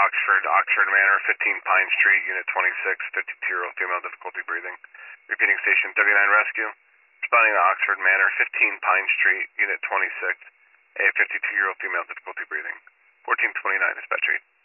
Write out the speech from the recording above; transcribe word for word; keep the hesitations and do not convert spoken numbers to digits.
Oxford, Oxford Manor, fifteen Pine Street, Unit twenty-six, fifty-two-year-old female, difficulty breathing. Repeating station W nine Rescue. Responding to Oxford Manor, fifteen Pine Street, Unit twenty-six, a fifty-two-year-old female, difficulty breathing. fourteen twenty-nine, dispatch read.